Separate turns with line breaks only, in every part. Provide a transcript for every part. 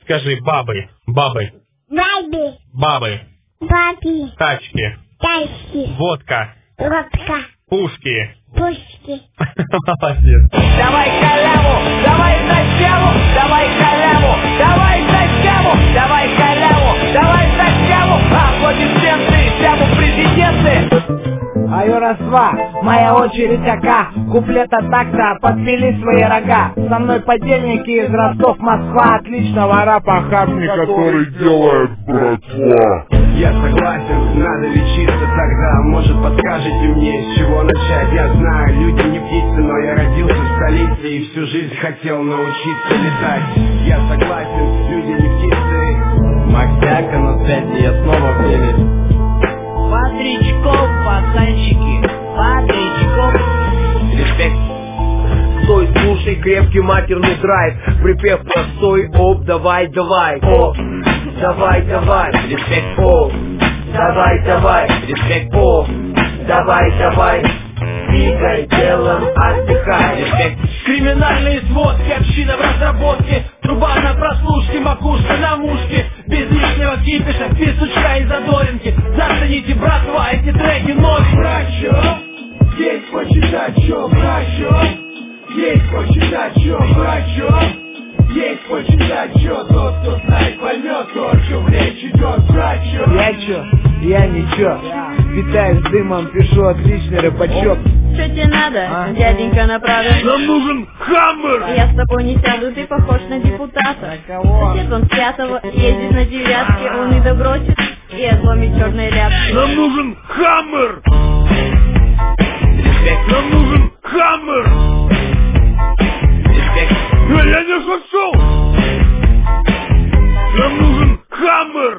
Скажи, бабы, бабы.
Баби.
Бабы.
Баби.
Тачки.
Тачки.
Водка.
Водка.
Пушки.
Пушки.
Молодец.
Давай халяву, давай за тему, давай халяву, давай за тему, давай халяву, давай за тему. Аплодисменты, тему президенты. Аю, раз-два, моя очередь ака. Куплета такта, подпили свои рога. Со мной подельники из Ростов, Москва. Отличного рапа хапни,
который делает братва.
Я согласен, надо лечиться тогда. Может, подскажете мне, с чего начать? Я знаю, люди не птицы, но я родился в столице и всю жизнь хотел научиться летать. Я согласен, люди не птицы. Максяка, но опять я снова в деле.
Бодрячков, пацанчики, бодрячков.
Респект. Стой, слушай, крепкий матерный драйв. Припев простой, оп, давай, давай. О, давай, давай. Респект, о, давай, давай. Респект, о, давай, давай. Двигай делом, отдыхай. Респект.
Криминальные сводки, община в разработке. Труба на прослушке, макушка на мушке. Без лишнего кипиша, писучка и задоринки. Зацените, братва, эти треки новенькие.
Братчо, есть почитать, чё, братчо. Есть почитать, чё, братчо. Есть почитать, чё, тот, кто знает, поймет то, о чём речь идет, братчо.
Я чё? Я ничего. Питаюсь дымом, пишу отличный рэпачок.
Что тебе надо, дяденька направо?
Нам нужен хаммер!
Я с тобой не сяду, ты похож на депутата. Сосед он с пятого, ездит на девятке, он и добросит, и отломит черные ляпки.
Нам нужен хаммер! Нам нужен хаммер! Я не шучу! Нам нужен хаммер!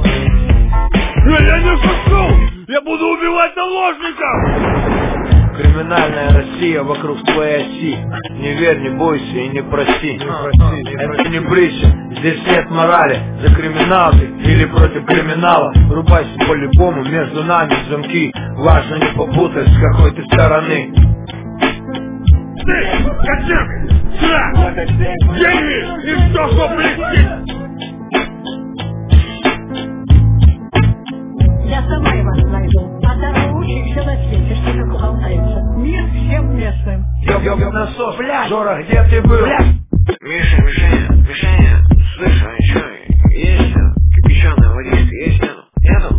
Я не шучу! Я буду убивать наложников!
Криминальная Россия вокруг своей оси. Не верь, не бойся и не проси. Это не притча, здесь нет морали. За криминал ты или против криминала. Рубайся по-любому, между нами замки. Важно не попутать, с какой ты стороны.
Ты, качок, сра, деньги и все, что блестит.
Я сама вас найду, а там учишься на свете, что как болтается. Мир всем местным.
Ёб насос, Жора, где ты был?
Мишаня, слышь, а чё, есть кипяченая водичка, есть нету? Нету?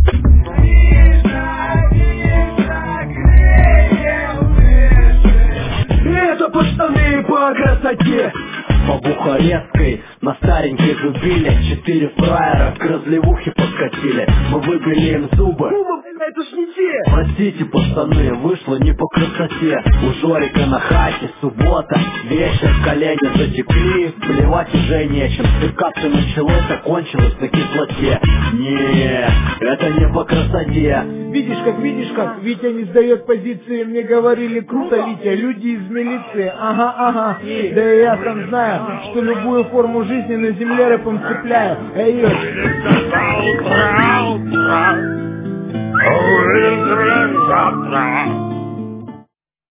Это пацаны по красоте. По Бухарестской на стареньких убили. 4 фраера к разливухе подкатили. Мы выбили им зубы. Это ж не те. Простите, пацаны, вышло не по красоте. У Жорика на хате суббота, вечер, колени затекли. Плевать уже нечем. Как-то началось, закончилось на кислоте. Не, это не по красоте.
Видишь как, Витя не сдает позиции. Мне говорили, круто, Витя, люди из милиции. Ага. Да и я сам знаю, что любую форму жизни на земле рэпом цепляю. Эй,
Oh,